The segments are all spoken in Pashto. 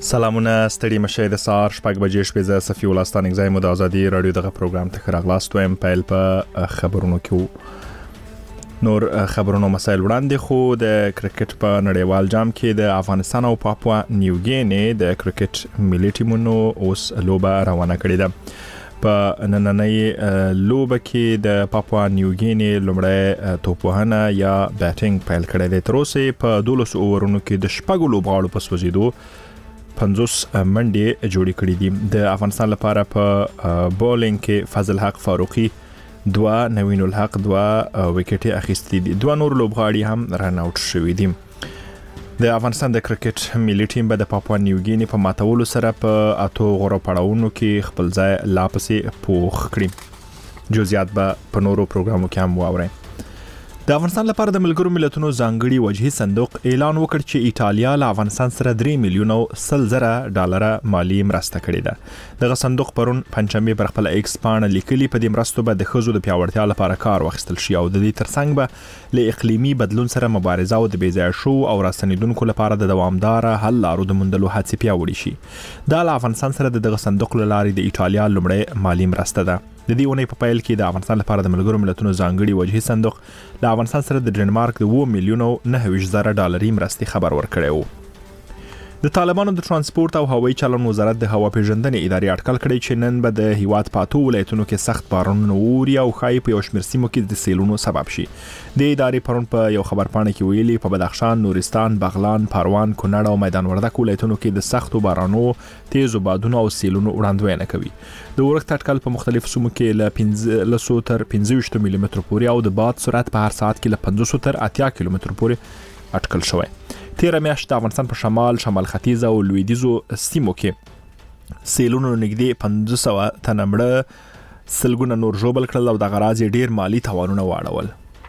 سلامونه ستړي مشه د سار شپږ بجې شپې ز صفي ولستان اگزایم د ازادي رادیو دغه پروګرام ته راغلاست وایم پیل په خبرونو کې نور خبرونو مسایل وړاندې خو د کرکټ په نړیوال جام کې د افغانستان او پاپوا نیو ګینی د کرکټ ملي ټیمونو اوس لوبه روانه کړې ده په نننۍ لوبه کې د پاپوا نیو ګینی لومړی توپوهنه یا بیټینګ پیل کړی دی تر اوسه په 12 اوورونو کې د شپږو لوبغاړو په سوځیدو 50 منډې جوړې کړې دي د افغانستان لپاره په بولینګ کې فضل حق فاروقي 2 نوین الحق 2 وکټې اخیستې دي 2 نور لوبغاړي هم رن اوټ شوي دي د افغانستان د کرکټ ملي ټیم به د پاپوا نیو ګینی په ماتولو سره په اتو غوړو پړاوونو کې خپل ځای لا پسې پوخ کړي جزئیات به په نورو پروګرامو کې هم واورئ د افغانستان لپاره د ملګرو ملتونو ځانګړي وجهي صندوق اعلان وکړ چې ایټالیا له افغانستان سره 3 میلیون $100,000 مالی مرسته کړې ده دغه صندوق پرون پنځمبه پر خپل ایکس پاڼه لیکلي په دې مرستو به د خزو د پیاوړتیا لپاره کار واخیستل شي او د دې ترڅنګ به له اقلیمي بدلون سره مبارزه او د بیځای شو او راستنیدونکو لپاره د دوامدار حل لارو د موندلو هڅې پیاوړې شي دا له افغانستان سره دغه صندوق لاري د ایټالیا لومړی مالی مرسته ده د دې ونې په پیل کې د افغانستان لپاره د ملګرو ملتونو ځانګړي وجهي صندوق د افغانستان سره د ډنمارک د 2 میلیون $9,000 مرستې خبر ورکړی و د طالبانو د ترانسپورت او هوایي چلن وزارت د هوا پیژندنې ادارې اټکل کړی چې نن به د هیواد پاتو ولایتونو کې سخت بارانونه ووري او خای په یو شمېر سیمو کې د سیلونو سبب شي د ادارې پرون په یو خبرپاڼه کې ویلي په بدخشان، نورستان، بغلان، پروان، کونړ او میدان وردګ ولایتونو کې د سختو بارانونو، تیزو بادونو او سیلونو وړاندوینه کوي د اورښت اټکل په مختلفو سیمو کې له 15 تر 25 ملي متر پورې او د باد سرعت په هر ساعت کې له 50 تر 80 کیلومتر پورې اټکل شوی تیر میاشت د افغانستان په شمال ختیځ او لویدیځو سیمو کې سیلونو نږدې 500 تنه مړه سلګونه نور ژوبل کړل او د غراض ډیر مالی تاوانونه واړول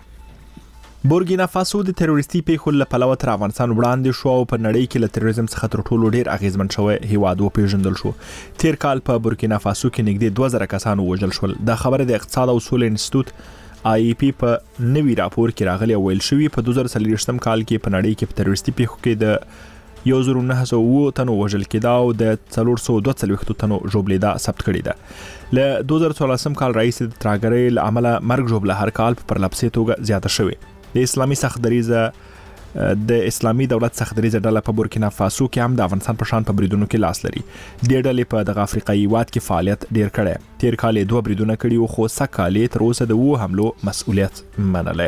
بورګینا فاسو د تروریستي پیښو له پلوه تر افغانستان وړاندې شو او په نړۍ کې له تروریزم څخه تر ټولو ډیر اغیزمن شوی هیواد وپیژندل شو تیر کال په بورګینا فاسو کې نږدې 2000 کسان وژل شول د خبره د اقتصاد او سولې انسټیټیوټ IEP په نوی راپور کې راغلی ویل شوی په 2023 کال کې په نړۍ کې په تروریستي پیښو کې د 1900 تنو وژل کېدا او د 422 تنو ژوبلیدا ثبت کړی ده له 2014 کال راهیسې د ترهګرۍ له امله مرګ ژوبله هر کال په پرلپسې توګه زیاته شوې د اسلامي سختدریزه د اسلامي دولت سختدریزه ډله په بورکینا فاسو کې هم د افغانستان په شان په بریدونو کې لاس لري د ډلې په دغه افریقایي هیواد کې فعالیت ډیر کړی تیر کال 2 بریدونه کړي او خو سکهاله تر اوسه د وو حملو مسؤلیت منلای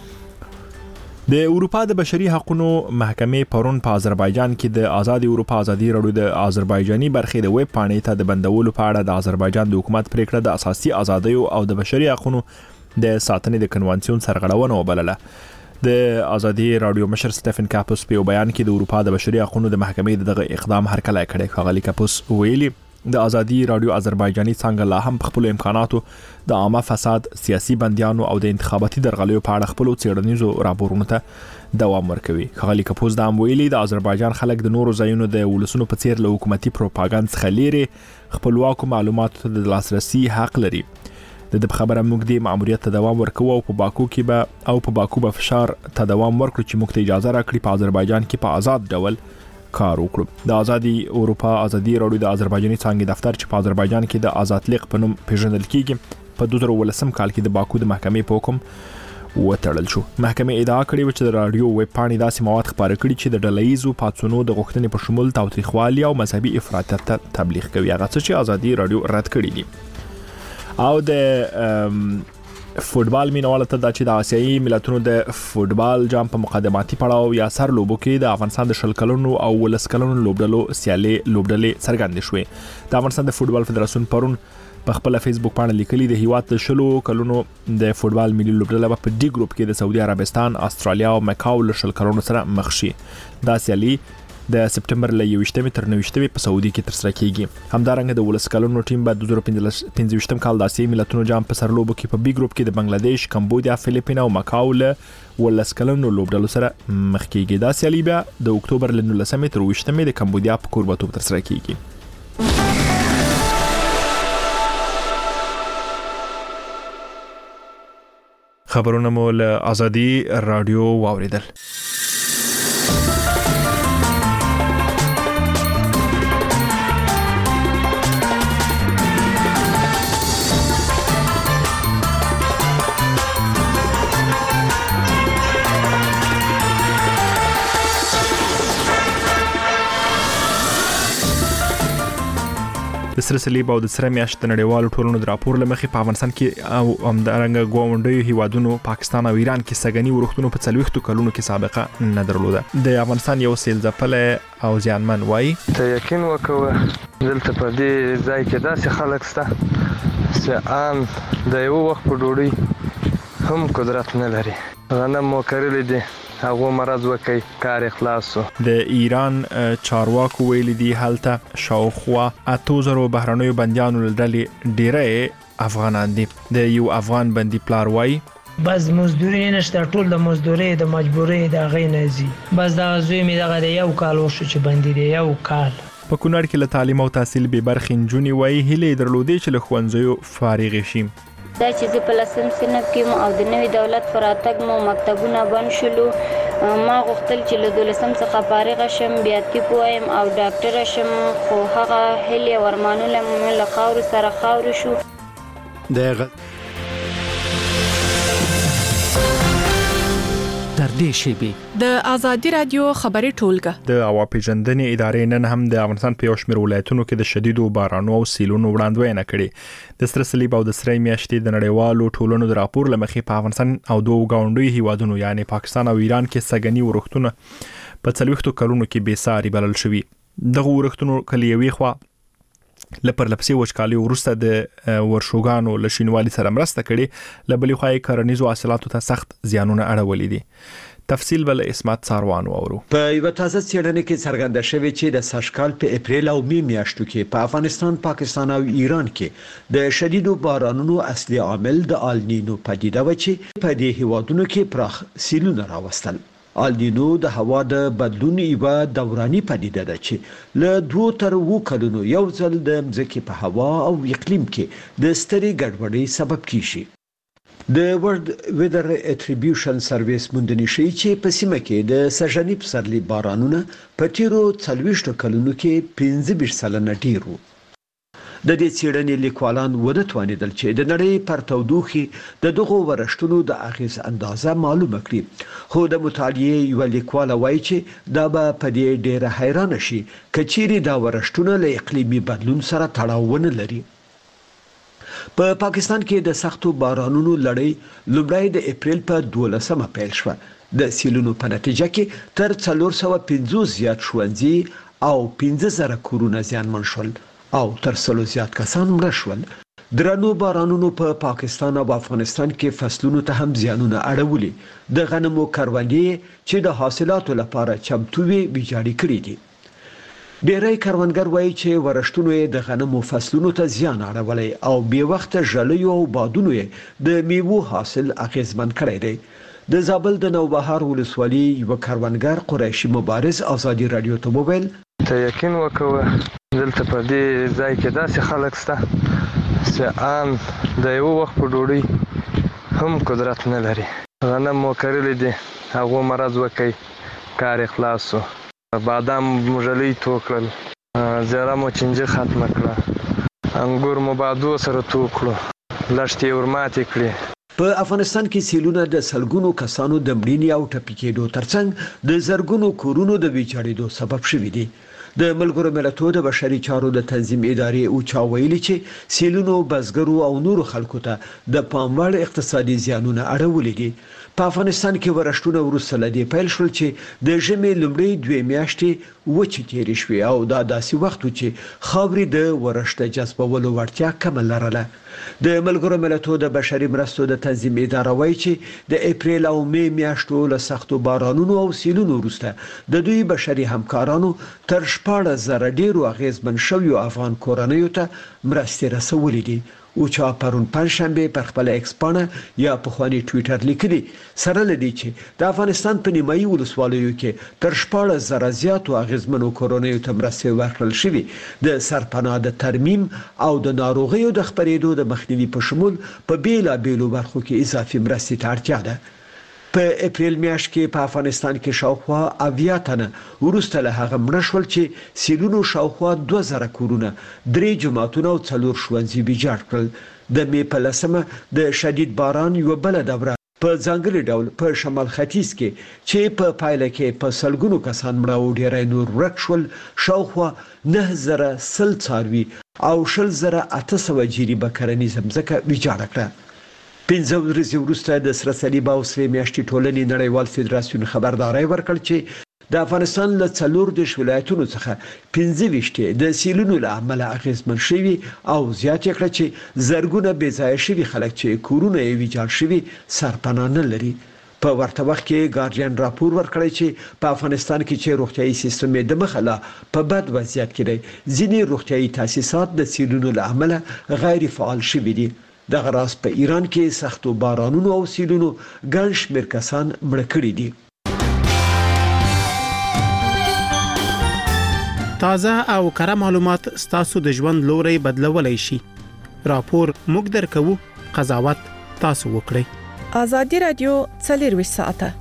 د اروپا د بشري حقوقو محکمې پرون په آذربایجان کې د آزاد اروپا ازادي رادیو د آذربایجاني برخې د ویب پاڼې ته د بندولو په اړه د آذربایجان د حکومت پریکړه د اساسي ازادیو او د بشري حقوقو د ساتنې د کنوانسیون سرغړونه وبلله د ازادي رادیو مشر سټيفن کاپوس په بیان کې د اروپا د بشري حقوقو د محکمې دغه اقدام هرکلی کړی خغلی کاپوس ویلي د ازادي رادیو آذربایجاني څنګه لا هم خپل امکاناتو د عامه فساد سیاسي بنديانو او د انتخاباتي درغلیو په اړه خپل څېړنیزو راپورونو ته دوام ورکوي خغلی کاپوس د ویلي د آذربایجان خلک د نورو ځایونو د ولسونو په څیر له حکومتي پروپاګاندا څخه لري خپلواکو معلوماتو ته د لاسرسي حق لري د خبره موږ د ماموریت ته دوام ورکو او په باکو به فشار ته دوام ورکړو چې موږ ته اجازه راکړي په آذربایجان کې په آزاد ډول کار وکړو د ازادي اروپا ازادي رادیو د آذربایجاني څنګه دفتر چې په آذربایجان کې د آزادلیق په نوم پیژندل کیږي په 2018 کال کې د باکو د محکمې په حکم وتړل شو محکمې ادعا کړې چې د رادیو ویب پاڼې داسې مواد خپاره کړي چې د ډلهیزو پاتونو د غوښتنې په شمول تاوتریخوالي او مذهبي افراطیت ته تبلیغ کوي هغه څه چې ازادي رادیو رد کړی دي او د فوتبال مینوال ته د آسیایي ملتونو د فوتبال جام په مقدماتي پړاو یا سر لوبو کې د افغانستان د شلکلونو او ولسکلونو لوبډلو سیالي لوبډلې څرګندې شوې د افغانستان د فوتبال فدراسیون پرون په خپل فیسبوک باندې لیکلي د هیواد د شلو کلونو د فوتبال ملي لوبډله په ډي ګروپ کې د سعودي عربستان، استرالیا او مکاو له شلکلونو سره مخ شي دا سیالي د سپټمبر له 28 تر 29 په سعودي کې ترسره کیږي همدارنګه د ولسکلونو ټیم به 2015 کال د آسیایي ملتونو جام په سرلوبو کې په بي ګروپ کې د بنگلاديش، کمبودیا، فلیپین او مکاو له ولسکلونو لوبډلو سره مخ کیږي دا سیالي به د اکتوبر له 19 تر 20 د کمبودیا په کوربتوب ترسره کیږي خبرونه مول ازادي رادیو واوریدل د سره صلیب او د سره میاشت د نړیوالو ټولنو د راپور لمخې په افغانستان کې او همدارنګه ګاونډیو هیوادونو پاکستان او ایران کې سګنی ورښتونو په 40 کلونو کې سابقه نه درلوده. د افغانستان یو سیل ځپلی او زیانمن وایي ته یقین وکوه دلته په دې ځای کې داسې خلک شته چې ان د یو وخت په ډوډۍ هم قدرت نه لري. غنم مو کرلی دي هغه مرز وکي کار اخلاص. د ایران چارواکو ویل دي هلته شاوخوا 8000 بهرنیو بنديانو لړلې ډیره افغانان دي. د یو افغان بندي پلار وایي بس مزدوري نشته، ټول د مزدوري د مجبوري د غینځي. بس دا زوی می دغه یو کال وشو چې بندي دی یو کال. په کونړ کې له تعلیم او تحصیل به برخې نجونې وایي هیله درلودې چې له ښوونځیو فارغ شي. دا چې زه په لسم صنف کې او د نوي دولت پر راتګ مو مکتبونه بند شلو. ما غوښتل چې له 12 څخه فارغ شم، بیا طب وایم او ډاکټر شم، خو هغه هیلې ورمانونه مې له خاورو سره خاورې شو. در دې شیبې د ازادي رادیو خبري ټولګه د عواپیژندنې ادارې نن هم د افغانستان په یو شمېر ولایتونو کې د شدیدو بارانونو او سیلونو وړاندوینه کړې. د سره صلیب او د سره میاشتې د نړیوالو ټولنو د راپور لمخې په افغانستان او دوه ګاونډیو هیوادونو یعنی پاکستان او ایران کې سګنی ورښتونه په 40 کلونو کې بې ساري بلل شوي. دغه ورښتونو کلیوي خوا لپرلپسې وچکالي وروسته د ورشوګانو له شینوالي سره مرسته کړي، لبلې خوا یې کرنیزو حاصلاتو ته سخت زیانونه اړولي دي. تفصیل بل اسمت ساروان وورو. په یو تازه څېړنه کې څرګنده شوې چې د سږکال په اپریل او می میاشتو کې په افغانستان، پاکستان او ایران کې د شدیدو بارانونو اصلي عامل د النینو پدیده و چې په دې هیوادونو کې پراخ سیلونه راوستل. النینو د هوا د بدلون یوه دوراني پدیده ده چې له 2 تر 7 کلونو یو ځل د ځمکې په هوا او اقلیم کې د سترې ګډوډۍ سبب کیږي. د ورلد ویدر اټریبیوشن سرویس موندنې ښیي چې په سیمه کې د سږني پسرلي بارانونه په تیرو 40 کلونو کې 15% ډیر وو. د دې څېړنې لیکوالان ونه توانیدل چې د نړۍ پر تودوخي د دغو ورښتونو د اغیز اندازه معلومه کړي، خو د مطالعې یو لیکوال وایي چې دا به په دې ډیره حیرانه شي کچېرې دا ورښتونه له اقلیمي بدلون سره تړاو ونه لري. په پاکستان کې د سختو بارانونو لړۍ لومړی د اپریل په 12 پیل شوه. د سیلونو په نتیجه کې تر 450 زیات ښوونځي او 15000 کورونه زیانمن شول او تر 100 زیات کسان مړه شول. درنو بارانونو په پاکستان او افغانستان کې فصلونو ته هم زیانونه اړولي. د غنمو کروندې چې د حاصلاتو لپاره چمتو وي ویجاړې کړې دي. ډېری کروندګر وایي چې ورښتونو د غنمو فصلونو ته زیان اړولی او بې وخته ژلیو او بادونو د میوو حاصل اغیزمن کړی دی. د زابل د نوبهار ولسوالۍ یو کروندګر قریشي مبارز ازادي رادیو ته وویل ته یقین وکوه دلته په دې ځای کې داسې خلک شته چې ان د یو وخت په ډوډۍ هم قدرت نه لري. غنم مو کرلی دي هغه مرز وکي کار اخلاص. بادام مجلې تو کړل، زیره مو چنجه ختم کړه، انګور مو بادو سره تو کړو، لښتې ورماتې کړې. په افغانستان کې سیلونه د سلګونو کسانو د مړینې او ټپي کېدو ترڅنګ د زرګونو کورونو د ویجاړېدو سبب شوي دي. د ملګرو ملتونو د بشري چارو د تنظیم ادارې اوچا ویلي چې سیلونو بزګرو او نورو خلکو ته د پاموړ اقتصادي زیانونه اړولي دي. په افغانستان کې ورښتونه وروسته له دې پیل شول چې د ژمي لومړۍ 2 میاشتې وچې تېرې شوې او دا داسې وخت و چې خاورې د ورښت جذبولو وړتیا کمه لرله. د ملګرو ملتونو د بشري مرستو د تنظیم اداره وایي چې د اپریل او می میاشتو له سختو بارانونو او سیلونو وروسته د دوی بشري همکارانو تر 14,000 ډیرو اغیزمن شویو افغان کورنیو ته مرستې رسولې دي. اوچا پرون پنځشنبه پر خپل ایکس پاڼه یا په خواني ټوئیټر لیکلي سره لدی چې د افغانستان په نیمایي ولسوالیو کې تر 14,000 زیاتو اغیزمنو کورونیو ته مرستې ورکړل شوې. د سرپناه د ترمیم او د ناروغیو د خپرېدو د مخنیوي په شمول په بیلابیلو برخو کې اضافي مرستې ته اړتیا ده. په اپریل میاشت کې په افغانستان کې شاوخوا 80 تنه وروسته له هغه مړه شول چې سیلونو شاوخوا 2000 کورونه، 3 جماعتونه او 4 ښوونځي ویجاړ کړل. د می په 10 د شدید باران یو بل دوره په ځانګړي ډول په شمال ختیځ کې چې په پایله کې په سلګونو کسان مړه او ډیری نور ورک شول. شاوخوا 9000 څاروي او 10800 جریبه کرنیزه ځمکه ویجاړه کړه. 15 ورځې وروسته د سره صلیب او سرې میاشتې ټولنې نړیوال فدراسیون خبرداري ورکړ چې د افغانستان له 14 ولایتونو څخه 25 د سیلونو له امله اغیزمن شوي او زیات کړ چې زرګونه بې ځایه شوي خلک چې کورونه یې ویجاړ شوي سرپناه نه لري. په ورته وخت کې ګارډین راپور ورکړی چې په افغانستان کې چې روغتيایي سیستم د مخاله په بد وضعیت کې دی. ځینې روغتيایي تاسیسات د سیلونو له امله غیر فعال شوي دي. دغه راز په ایران کې سختو بارانونو او سیلونو ګڼ شمېر کسان مړه کړي دي. تازه او کره معلومات ستاسو د ژوند لوري بدلولای شي. راپور موږ درکو، قضاوت تاسو وکړئ. آزادي رادیو 24 ساعته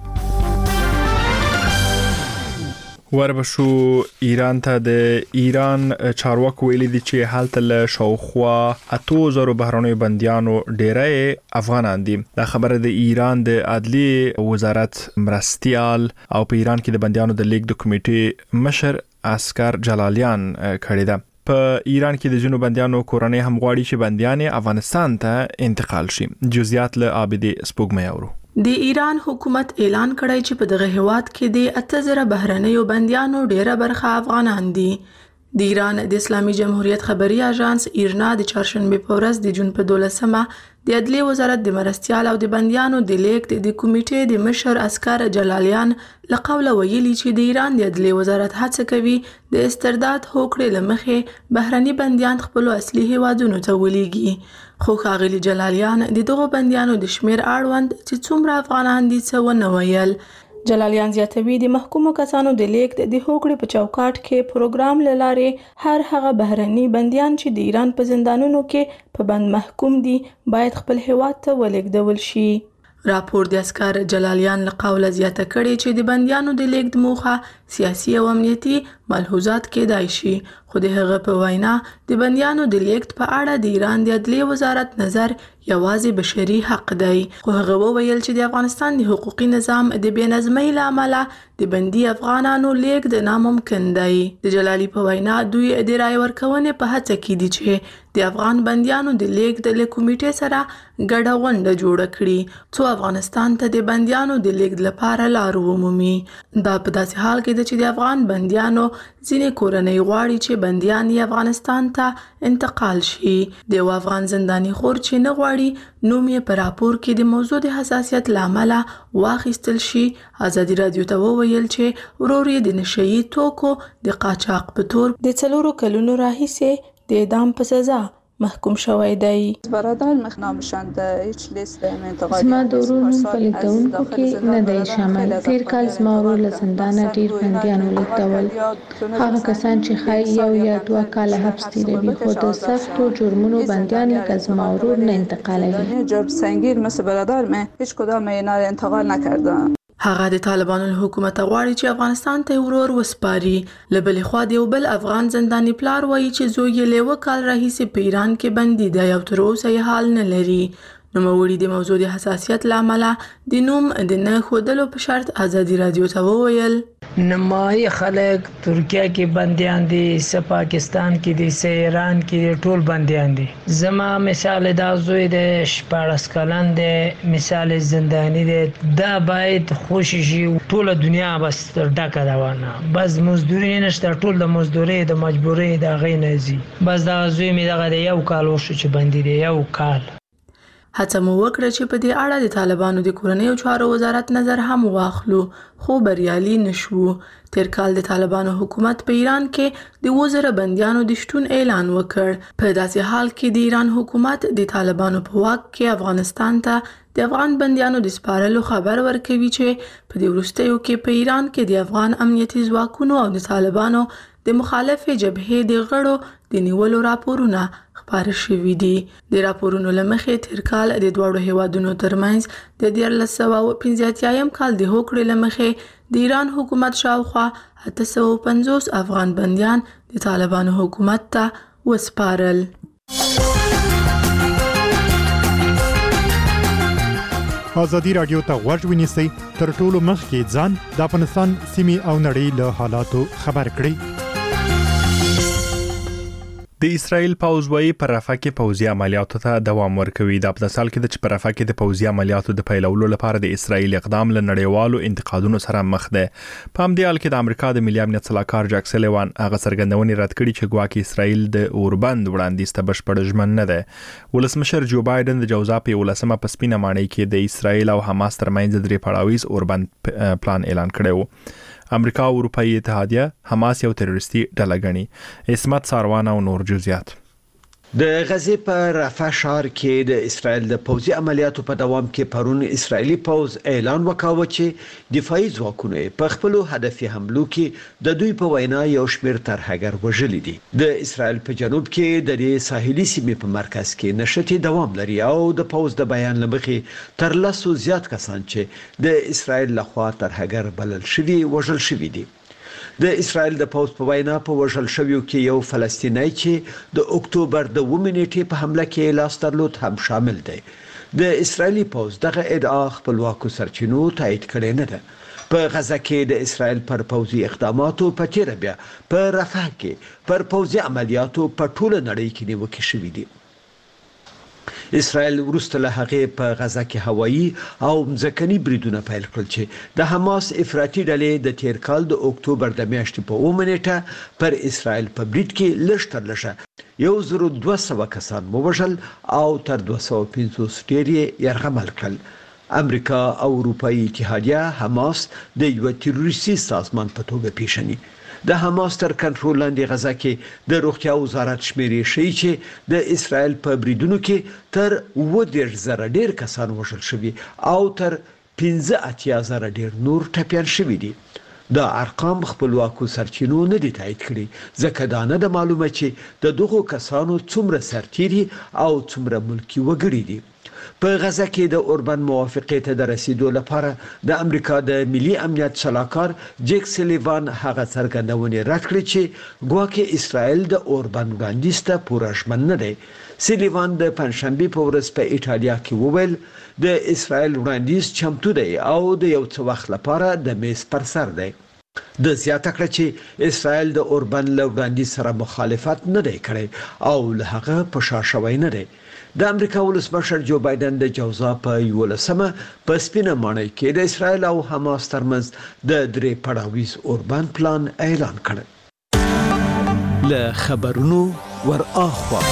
وربشو ایران ته د ایران چارواکو ویلي دي چې حالت له شاوخوا 8000 بهراني بنديانو ډیری افغانان دي. دا خبره د ایران د عدلیه وزارت مرستيال او په ایران کې د بنديانو د لیگ د کمیټې مشر اسکر جلالیان کړی ده. په ایران کې د جنوب بنديانو کورنۍ هم غواړي چې بنديان افغانستان ته انتقال شي. جزئیات له عابدي سپوږمۍ اورو. د ایران حکومت اعلان کړی چې په دغه هیواد کې د 8000 بهرنیو بنديانو ډیره برخه افغانان دي. د ایران د اسلامي جمهوریت خبري اژانس ایرنا د چهارشنبه په ورځ د جون په 12مه د عدلیه وزارت د مرستيال او د بنديانو د لیگ د کمیټې د مشر اسکر جلالیان لقوله ویلي چې د ایران د عدلیه وزارت هڅه کوي د استرداد هوکړې لمخې بهرني بنديان خپل اصلي هیوادونو ته ولېږي. خو ښاغلي جلالیان د دغو بنديانو د شمیر اړوند چې څومره افغانان دي څه ونه ویل. جلالیان زیاتوي د محکومو کسانو د لیگ د هوکړې په چوکاټ کې پروګرام لاره هر هغه بهرني بنديان چې د ایران په زندانونو کې په بند محکوم دي باید خپل هیواد ته ولېږدول شي. راپور د اسکر جلالیان له قوله زیاته کړي چې د بنديانو د لیگ د موخه سیاسي او امنیتي ملحوظات کېدای شي. خو د هغه په وینا د بنديانو د لیگ په اړه د ایران د عدلیه وزارت نظر یوازې بشري حق دی. خو هغه وویل چې د افغانستان د حقوقي نظام د بېنظمۍ له امله د بندي افغانانو لیگ د ناممکن دی. د جلالي په وینا دوی د رای ورکونې په هڅه کې دي چې د افغان بنديانو د لیگ د کمیټې سره ګډه غونډه جوړه کړي څو افغانستان ته د بنديانو د لیگ لپاره لار ومومي. دا په داسې حال کې ده چې د افغان بنديانو ځینې کورنۍ غواړي چې بنديان یې افغانستان ته انتقال شي. د افغان زنداني خور چې نه غواړي نوم یې په راپور کې د موضوع د حساسیت لامل واخیستل شي. آزادي رادیو ته وویل چې ورور یې د نشئی توکو د قاچاق په تور د 4 کلونو راهیسې د اعدام په سزا محکوم شوی دی. برادر مخنام شده هیچ لیست انتقادی زما د ورونو په لیکدونکو کې نه دی شامل. تیر کال زما ورور له زندانه ډیر بندیان ولیکدول. هغه کسان چې ښایي 1 یا 2 کاله حبس تیروي خو د سختو جرمونو بندیان لکه زما ورور نه انتقالوي. جرم سنگین مثل برادر من هیچ کدام اینا انتقال نکردن. هغه د طالبانو له حکومت غواړي چې افغانستان ته ورور وسپاري. لبل خو د یو بل افغان زنداني پلار وایي چې زوی یې له وکال راهیسې په ایران کې بندي دی او تر اوسه یې حال نه لري. نوموړي د موضوع د حساسیت لامل د نوم د نه خودلو په شرط آزادي رادیو ته وویل نمایي خلک ترکیه کې بنديان دي، سه پاکستان کې دي، سه ایران کې دي، ټول بنديان دي. زما مثال دا زوی د 14 کلن دی، مثال زنداني دی. دا باید خوشی شي. ټول دنیا بس ډکه روانه، بس مزدوري نشته، ټول د مزدوري د مجبوري د غینځي. بس دا زوی می دغه یو کال وشو چې بندي دی، یو کال. هڅه مو وکړه چې په دې اړه د طالبانو د کورنیو چارو وزارت نظر هم واخلو خو بریالي نشو. تیر کال د طالبانو حکومت په ایران کې د 2000 بنديانو د شتون اعلان وکړ. په داسې حال کې د ایران حکومت د طالبانو په واک کې افغانستان ته د افغان بنديانو د سپارلو خبر ورکوي چې په دې وروستیو کې په ایران کې د افغان امنیتي ځواکونو او د طالبانو د مخالفې جبهې د غړو د نیولو راپورونه خبر شوي دي. د راپورونو لمخې تیر کال د دوړو هیوادونو ترمنځ د 1985 کال د هوکړې لمخې د ایران حکومت شاوخوا 850 افغان بنديان د طالبانو حکومت ته وسپارل. ازادي رادیو ته غوږ ونیسئ تر ټولو مخکې ځان د افغانستان سیمې او نړۍ له حالاتو خبر کړئ. د اسرائیل پوځ وايي پر رفح کې پوځي عملیاتو ته دوام ورکوي. د په سال کې د پر رفح کې د پوځي عملیاتو د پیلولو لپاره د اسرائیل اقدام له نړیوالو انتقادونو سره مخ ده. په همدې حال کې د امریکا د ملي امنیت صلاحکار جاک سلیوان هغه څرګندونې رد کړې چې ګواکې اسرائیل د اوربند وړاندیز ته بشپړ ژمن نه ده. ولسمشر جو بایدن د جوزا په 11مه په سپینه ماڼۍ کې د اسرائیل او حماس ترمنځ درې پړاویز اوربند پلان اعلان کړی و. امریکا او اروپאי اتحادیه حماس یو تروریستي ډله ګڼي. اسمت ساروان او نور جزئیات. د غزې په رفح ښار کې د اسرائیل د پوځي عملیاتو په دوام کې پرون اسرائیلي پوځ اعلان وکاوه چې دفاعي ځواکونه په خپل هدفي حملو کې د دوی په وینا یو شمېر ترهګر وژلي دي. د اسرائیل په جنوب کې د دې ساحلي سیمې په مرکز کې نشټي دوام لري او د پوځ د بیان لمخې تر 100 زیات کسان چې د اسرائیل لخوا ترهګر بلل شوي وژل شوي دي. د اسرائیل د پوځ په وینا په وژل شویو کې یو فلسطینی چې د اکتوبر د 9 نیټې په حمله کې لاس درلود هم شامل دی. د اسرائیلي پوځ دغه ادعا خپلواکو سرچینو تایید کړې نه ده. په غزه کې د اسرائیل پر پوځي اقداماتو په تیر بیا په رفح کې پر پوځي عملیاتو په ټوله نړۍ کې نیوکې شوې دي. اسرائیل وروسته له هغه په غزه کې هوایي او ځمکني بریدونه پیل کړل چې د حماس افراطي ډلې د تیر کال د اکتوبر د میاشتې په 9 نیټه پر اسرائیل په برید کې لږ تر لږه 1200 کسان ووژل او تر 250 ډیر یې یرغمل کړل. امریکا او اروپאי اتحادیه حماس د یو تروریستي سازمان په توګه پیژني. د حماس تر کنټرول لاندې غزه کې د روغتیا وزارت شمیرې ښیي چې د اسرائیل په بریدونو کې تر 10,000 ډیر کسان وژل شوي او تر 15,000 ډیر نور ټپیان شوي دي. دا ارقام خپلواکو سرچینو نه دي تایید کړي ځکه دا نه ده معلومه چې د دغو کسانو څومره سرتیري او څومره ملکی وګړي دي. په غزه کې د اوربند موافقې ته د رسیدو لپاره د امریکا د ملي امنیت صلاحکار جیک سلیوان هغه څرګندونې رد کړې چې ګواکې اسرائیل د اوربند وړاندیز ته پوره ژمن نه دی. سلیوان د پنځشنبه په ورځ په ایټالیا کې وویل د اسرائیل وړاندیز چمتو دی او د یو څه وخت لپاره د میز پر سر دی. د زیاته کړه چې اسرائیل د اوربند له وړاندیز سره مخالفت نه دی کړی او له هغه په شا شوی نه دی. د امریکا ولسمشر جو بایدن د جوزا په 11مه په سپینه ماڼۍ کې د اسرائیل او حماس ترمنځ د درې پړاویز اوربند پلان اعلان کړ. له خبرونو ور اخوا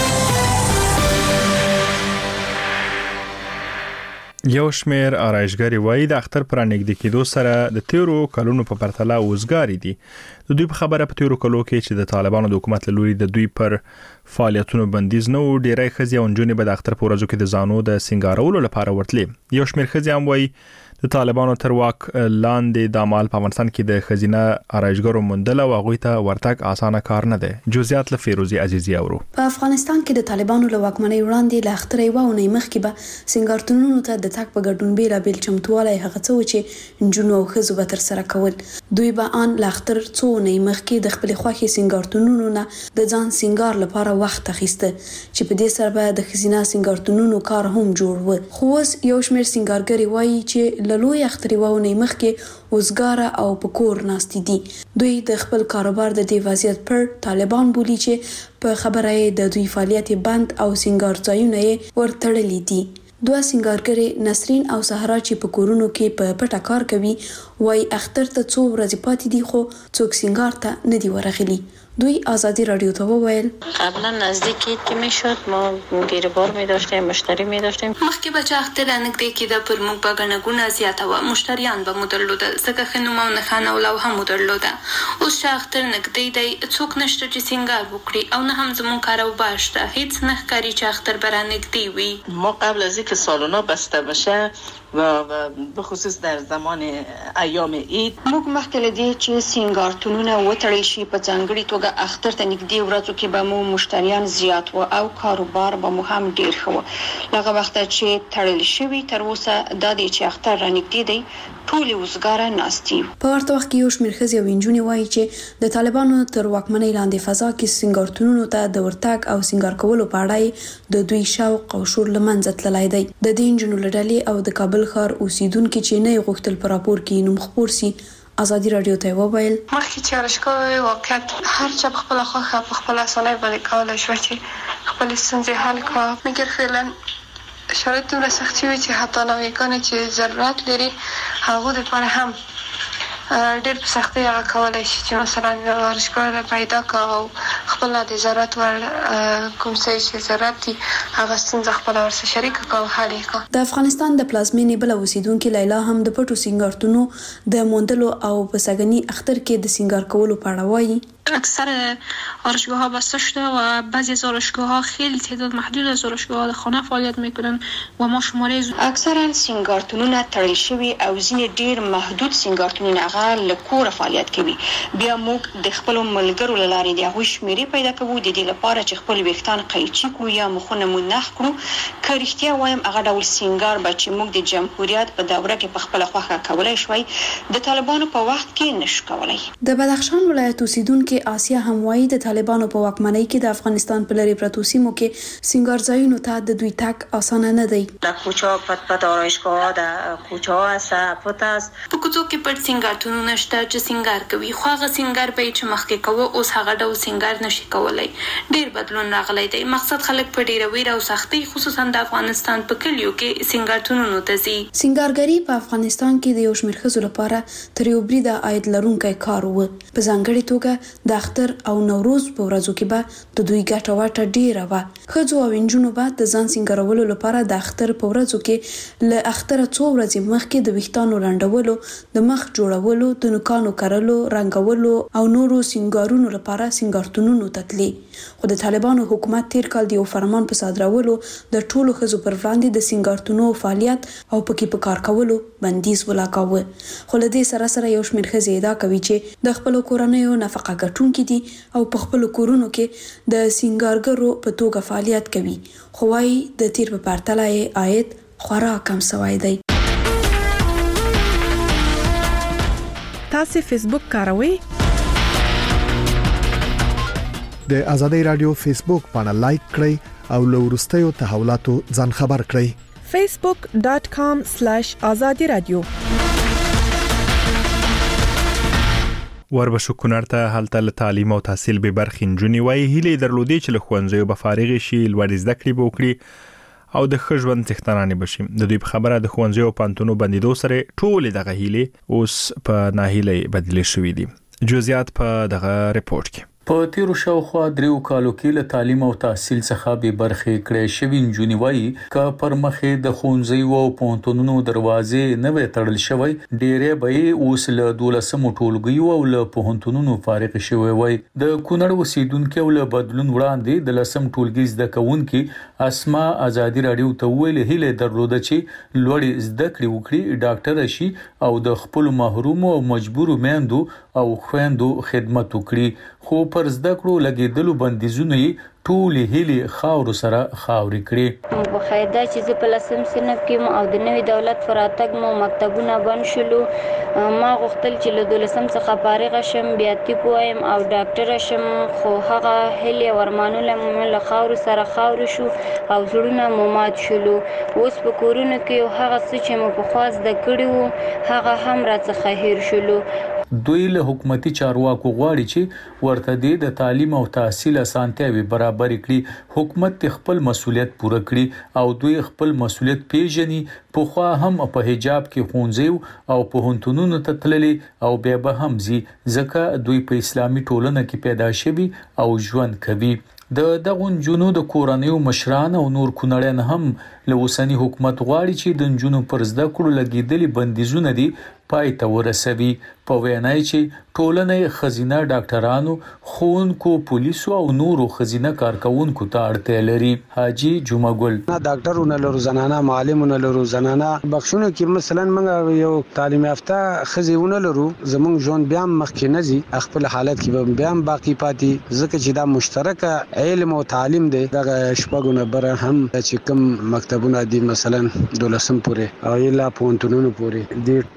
یو شمیر آرایشګری وایي د اختر پر نږدې کېدو سره د تیرو کلونو په پرتله اوزګاری دي. د دوی په خبره په تیرو کلو کې چې د طالبانو د حکومت له لوري د دوی پر فعالیتونو بندیز نه و، ډیری ښځې او نجونې به د اختر په ورځو کې د ځانو د سینګارولو لپاره ورتلې. یو شمیر ښځې هم وایي د طالبانو تر واک لاندې د عمل په افغانستان کې د خزینه آرایشګرو موندل او هغوی ته ورتګ اسانه کار نه دی. جزئیات له فیروزي عزیزی اورو. په افغانستان کې د طالبانو له واکمنۍ وړاندې له اختر یو ونې مخکې به سینګارتونونو ته د تګ په ګډون بیلابیل چمتووالی هغه څه و چې نجونو او ښځو به ترسره کول. دوی به ان له اختر څو ونې مخکې د خپلې خوښې سینګارتونونو نه د ځان سینګار لپاره وخت اخیسته چې په دې سره به د خزینه سینګارتونونو کار هم جوړ و. خو اوس یو شمېر سینګارګرې وایي چې له لوی اختر یو ونې مخکې وزګاره او په کور ناستې دي. دوی د خپل کاروبار د دې وضعیت پر طالبان بولي چې په خبره یې د دوی فعالیت بند او سینګار ځایونه یې ورتړلي دي. دوه سینګارګرې نسرین او سهرا چې په کورونو کې په پټه کار کوي وایي اختر ته څو ورځې پاتې دي خو څوک سینګار ته نه دي ورغلي. دوی آزادی رادیو ته وویل قبلا نزدیک عید که میشد ما گیربار می داشتیم، مشتری می داشتیم. مخکې به چې اختر نږدې کېده پر موږ به ګڼه ګوڼه زیاته وه، مشتریان به مو درلوده ځکه ښه نوم او نښانه او لوحه مو درلوده. اوس چې اختر نږدې دی څوک نشته چې سینګار وکړي او نه هم زموږ کاروبار شته. هیڅ نه ښکاري چې اختر به رانږدې وي. ما قبل از اینکه سالونا بسته بشه و به خصوص در زمان ایام عید موږ مخکې له دې چې سینګارتونونه وتړل شي په ځانګړي توګه اختر ته نږدې ورځو کې به مو مشتریان زیات و او کاروبار به مو هم ډیر ښه و. لغه وخت چې تړل شوي تر اوسه دا دی چې اختر رانږدې دی ټول وزګاره ناستي. په ورته وخت کې یو شمېر ښځې او نجونې وایي چې د طالبانو تر واکمنۍ لاندې فضا کې سینګارتونونو ته د ورتګ او سینګار کولو په اړه د دوی شوق او شور له منځه تللی دی. د دې نجونو له ډلې او د کابل ښار اوسیدونکي چې نه یې غوښتل په راپور کې نوم خپور سي ازادي رادیو ته وویل مخکې چې ارشکوي واقعیت هر چا په خپل خوښه په خپل اسانۍ باندې کولای شو چې خپل ستونزې حل کړي. مګر فعلا شرایط دومره سختي وي چې حتی نویګانې چې ضرورت لري هغو دپاره هم ډېر په سختۍ هغه کولی شي چې مثلا ارشکوي پیدا کړه او خپل د ضرورت ور کوم څه چې ضرورت دي هغه ستونزه خپله ورسره شریکه کړه او حل یې کړه. د افغانستان د پلازمېنې بله اوسیدونکې لیلا هم د پټو سینګارتونو د موندلو او په سږني اختر کې د سینګار کولو په اړه وایي اکثر آرایشگاه ها بسته شده و بعضی از آرایشگاه ها خیلی تعداد محدود از آرایشگاه ها در خانه فعالیت میکنن و ما شماره اکثرا سینګارتونونه تړل شوي او ځینې ډیر محدود سینګارتونونه هغه له کوره فعالیت کوي. بیا موږ د خپل ملګرو له لارې د هغوی شمیرې پیدا کوو د دې لپاره چې خپل ویښتان قیچي کړو یا مخونه مو نخ کړو. که رښتیا وایم هغه ډول سینګار به چې موږ د جمهوریت په دوره کې په خپله خوښه کولی شوی د طالبانو په وخت کې نشو کولی. د بدخشان ولایت اوسیدونکي آسیا هم وایي د طالبانو په واکمنۍ کې د افغانستان په لرې پرتو سیمو کې سینګار ځایونو ته د دوی تګ اسانه نه دی. در کوچه پت آرایشگاه در کوچه ها هست پت است په کوڅو کې پټ سینګارتونونه شته چې سینګار کوي خو هغه سینګار به چې مخکې کوه اوس هغه ډول سینګار نشي کولای. ډېر بدلون راغلی دی. مقصد خلک په ډېره ویره او سختۍ خصوصا د افغانستان په کلیو کې سینګارتونونو ته ځي. سینګارګري په افغانستان کې د یو شمېر ښځو لپاره تر یو بریده عاید لرونکی کار و. په ځانګړې توګه د اختر او نوروز په ورځو کې به د دوی ګټه واټه ډیره وه. ښځو او نجونو به د ځان سینګارولو لپاره د اختر په ورځو کې له اختره څو ورځې مخکې د ویښتانو رنډولو، د مخ جوړولو، د نوکانو کرلو، رنګولو او نورو سینګارونو لپاره سینګارتونونو ته تلې. خو د طالبانو حکومت تیر کال د یو فرمان په صادرولو د ټولو ښځو پر وړاندې د سینګارتونو فعالیت او پکې په کار کولو بندیز ولاکاوه. خو له دې سره سره یو شمېر ښځې ادعا کوي چې د خپلو کورنیو نفقه ګټونکي دي او په خپل کورونو کې د سینګارګرو په توګه فعالیت کوي. خو وايي د تیر په پرتله یې عاید خورا کم شوی دی. تاسو فیسبوک کاروئ؟ د ازادي رادیو فیسبوک باندې لایک کړئ او له وروستیو تحولاتو ځان خبر کړئ. facebook.com/azadi radio وربشو کونړ ته هلته له تعلیم او تحصیل به برخې نجونې وایي هیلې درلودې چې له ښوونځیو به فارغ شي، لوړې زده کړې به وکړي او د ښه ژوند څښتنانې بشي. د دوی په خبره د ښوونځیو او پوهنتونو بندیدو سره ټولې دغه هیلې اوس په ناهیلۍ بدلې شوې دي. جزئیات په دغه ریپورت کې. په تیرو شاوخوا 3 کالو کې له تعلیم او تحصیل څخه به برخې کړې شوې نجونې وایي ک پر مخې د ښوونځیو او پوهنتونونو دروازې نه وې تړل شوی، ډېرې به اوس له 12 ټولګیو او له پوهنتونونو فارغ شوی وای. د کونړ اوسیدونکو له بدلون وړاندې د 10 ټولګي زده کوونکي اسما ازادي رادیو ته ویل هیله درلوده چې لوړې زده کړې وکړي، ډاکټر شي او د خپل محروم او مجبور میندو او خويندو خدمت وکړي. خو پر زده کړو لګیدلو بندیزونه ټولې هیلې خاور سره خاورې کړې. په خیدا چې په لسم صنف کې مو او د نوې دولت فراتګ مو مکتبونه بند شلو. ما غوښتل چې له 12 څخه فارغ شم، بیا طب وایم او ډاکټر شم، خو هغه هیلې ورمانونه مو له خاور سره خاور شو او زړونه مو مات شلو. اوس په کورونو کې هغه څه چې مو په خواص د کړي وو هغه هم راڅخه هیر شلو. دوی له حکومتي چارواکو غواړي چې ورته د تعلیم او تحصیل اسانتیاوي برابر کړي. حکومت خپل مسولیت پوره کړي او دوی خپل مسولیت پیژني. په خوا هم په حجاب کې ښوونځي او پوهنتونونو ته تللي او بیا به هم ځي ځکه دوی په اسلامي ټولنه کې پیدا شوي او ژوند کوي. د دغه نجونو د کورنیو مشران او نور کونړیان هم له اوسنی حکومت غواړي چې د نجونو پر زده کړو لګیدلي بندیزونه دي پای ته ورسوي. په وینا چې ټولنه خزینه ډاکټرانو، ښوونکو، پولیسو او نورو خزینه کارکونکو ته اړتیا لري. حاجی جمعه ګل ډاکټرونه لرو، زنانه معلمونه لرو، زنانه بخښونه کې مثلا موږ یو تعلیم یافته خزیونه لرو، زموږ ژوند بیا مخکې نه ځي، خپل حالت کې بیا باقی پاتې ځکه چې دا مشترکه علم او تعلیم دی. دغه شپږونه بره هم چې کوم مکتبونه دي مثلا 12 پورې او اله پوهنتونونو پورې د ټول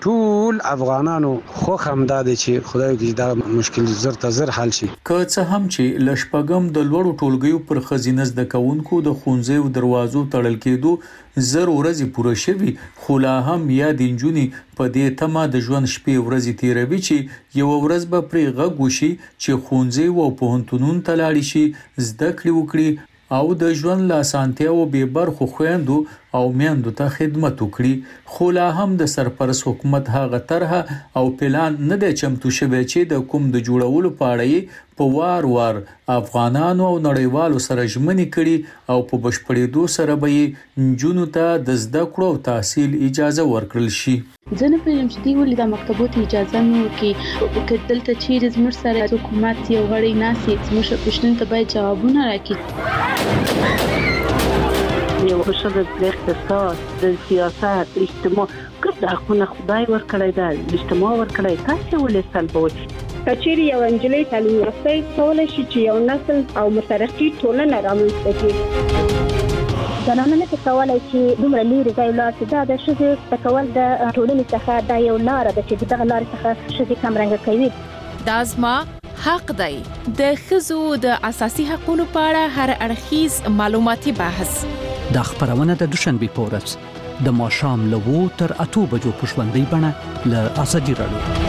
ټول افغانانو خو همدا دي چې خدای دې دا مشکل زر ته زر حل شي. که څه هم چې لشپګم د لوړو ټولګیو پر خزینه زده کوونکو د ښوونځیو دروازو تړل کېدو زر ورځې پوره شوي، خو لا هم یا د نجونې په دې تمه د ژوند شپې ورځې تیروي چې یو ورځ به پرې غږ وشي چې ښوونځي او پوهنتونونو ته لاړ شي، زده کړې وکړي او د ژوند له اسانتیاو بې برخو خویندو او میندو ته خدمت وکړي. خو لا هم د سرپرست حکومت هغه طرحه او پلان نه دی چمتو شوی چې د کوم د جوړولو په اړه په وار وار افغانانو او نړیوالو سره ژمنې کړي او په بشپړېدو سره به یې نجونو ته د زده کړو او تحصیل اجازه ورکړل شي. زه نه پوهیږم چې دوی ولې د مکتبو ته اجازه نه ورکوي. که دلته چیرې زموږ سره حکومت یو غړی ناسي زموږ پوښتنو ته باید جوابونه راکړي. یو حشد د اقتصاد، د سیاست، اجتماع ګرد حقونه خدای ورکړی دی، اجتماع ورکړی، تاسو ولې سلبوي؟ کچېرې یو انجلۍ تعلیم یافته کولای شي چې یو نسل او مترقي ټولنه رامنځته کړي. زنانه نه کولای چې دومره لري ځای لاس دا د ښځې په کول د ټولنې څخه دا یو لار ده چې دغه لار څخه ښځې کمرنګ کوي. دا زما حق دی. د ښځو د اساسي حقوقو په اړه هر اړخیز معلوماتي بحث د خبرونه د دوشنبه په ورځ د ماښام له 2 تر 8 بجو په ژوندۍ بڼه له ازادي رادیو.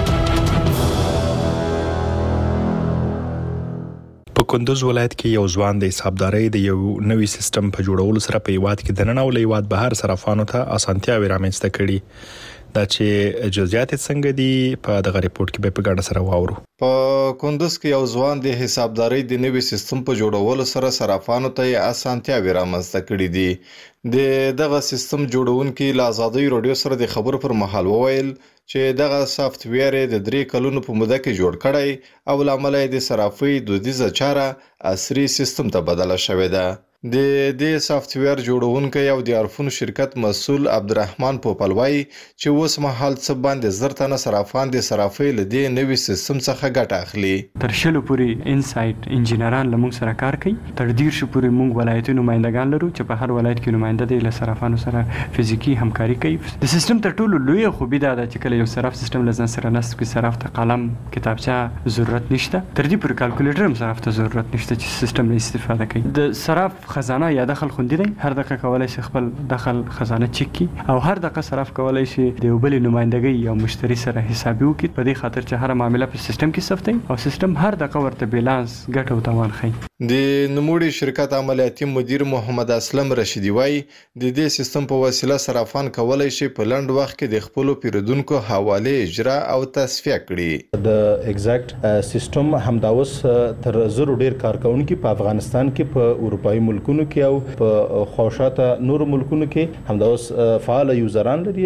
په کندوز ولایت کې یو ځوان د حسابدارۍ د یو نوي سیستم په جوړولو سره په هیواد کې د نن او له هیواد بهر صرافانو ته اسانتیاوې رامنځته کړي. دا چې جزئیات څنګه دي په دغه ریپورت کې به په ګډه سره واورو. په کندوز کې یو ځوان د حسابدارۍ د نوي سیستم په جوړولو سره صرافانو ته اسانتیاوې رامنځته کړي دي. د دغه سیستم جوړونکي له آزادۍ رادیو سره د خبرو پر مهال وویل چې دغه سافت ویر د 3 کلونو په موده کې جوړ کړی او لامل یې د صرافۍ دودیزه چاره عصري سیستم ته بدله شوې ده. د دې سافت ویر جوړونکي او د عرفون شرکت مسؤل عبدالرحمن پوپلوي چې اوس مهال څه باندې زر تنه صرافان د صرافۍ له دې نوي سیستم څخه ګټه اخلي. تر شلو پورې انسایت انجینران له موږ سره کار کوي. تر 10 پورې موږ ولایتي نمائندگان لرو چې په هر ولایت کې نماینده دی له صرافانو سره فزیکی همکاري کوي. د سیستم تر ټولو لوی خوبي دا ده چې کله یو صراف سیستم لزن سره نسب کې صراف ته قلم کتابچه ضرورت نشته. تر دې پورې کالکولیټر هم صراف ته ضرورت نشته چې سیستم نه استفاده کوي. د صراف خزانه یا دخل خوندي دی، هر دقیقه کولای شي خپل دخل خزانه چک کی او هر دقیقه صراف کولای شي د یو بل نمائندګۍ یا مشتری سره حسابي وکړي. په دې خاطر چې هر معاملې په سیستم کې ثبتي او سیستم هر دقیقه ورته بیلانس ګټه او تاوان ښيي. د نوموړي شرکت عملیاتي مدیر محمد اسلم رشیدي وایي د دې سیستم په وسیله صرافان کولای شي په لنډ وخت کې د خپل پیرودونکو حواله اجرا او تصفیه کړي. د ایگزیکټ سیستم همداوس تر زرو ډیر کارکونکو په افغانستان کې په اروپایي ملکونو کې او په خوشاته نور ملکونو کې همداوس فعال یوزران لري،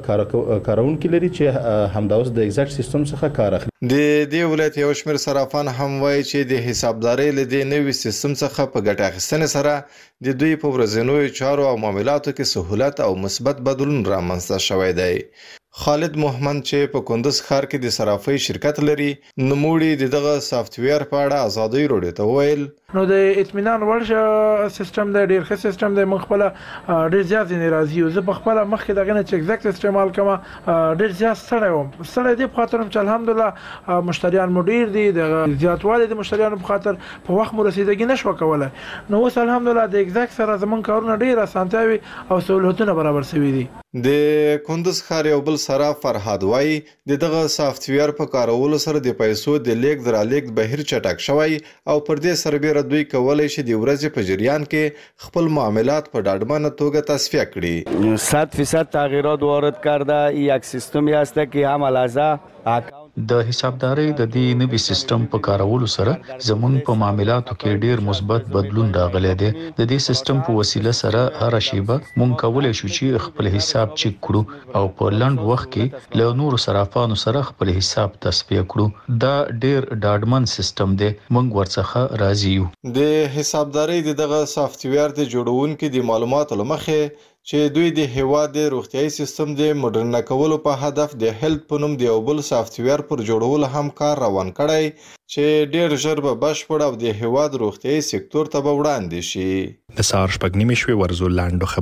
کارونکو لري چې همداوس د ایگزیکټ سیستم څخه کار اخلي. د دې ولایت یو شمېر صرافان هم وایي چې د حسابدارۍ له دې نوي سیستم څخه په ګټه اخیستنې سره د دوی په ورځنیو چارو او معاملاتو کې سهولت او مثبت بدلون رامنځته شوی دی. خالد محمد چې په کندوز ښار کې د صرافۍ شرکت لري، نوموړي دغه سافت ویر په اړه آزادۍ رادیو ته وویل نو د اطمینان وړ سیستم د ډیر ښه سیستم د مخ خپل ډیر زیات ناراضي او زه په خپل مخ کې دغه نه چې ایگزیکټ استعمال کوم ډیر زیات سره دی په خاطر چې الحمدلله مشتریان مو ډیر دي، د زیاتوالی د مشتریانو په خاطر په وخت مو رسیدګي نشو کولای. نو اوس الحمدلله د ایگزیکټ سره زمون کارونه ډیر اسانتیاوي او سہولتونه برابر شوي دي. د کندوز ښار یو بل صراف فرهاد وایي دغه سافت ویر په کارولو سره د پیسو د لیږد رالیږد بهیر چټک شوی او پر دې سربېره دوی کولای شي د ورځې په جریان کې خپل معاملات په ډاډمنه توګه تصفیه کړي. 100% تغییرات وارد کرده. یک سیستمی است که هم لحظه د حسابدارۍ د دې نوي سیستم په کارولو سره زمون په معاملاتو کې ډیر مثبت بدلون راغلی دی. د دې سیستم په وسیله سره هر شیبه مونږ کولای شو چې خپل حساب چک کړو او په لنډ وخت کې له نورو صرافانو سره خپل حساب تصفیه کړو. دا ډیر ډاډمن سیستم دی، مونږ ورڅخه راضي یو. د حسابدارۍ دغه سافت ویر د جوړونکو د معلوماتو لمخې چې دوی د هیواد د روغتیايي سیستم د مدرن کولو په هدف د هیلث په نوم د یو بل سافت ویر پر جوړولو هم کار روان کړی چې ډیر ژر به بشپړ او د هیواد روغتیايي سکتور ته وړاندې شي. د سهار 8:30 ورزو لاندو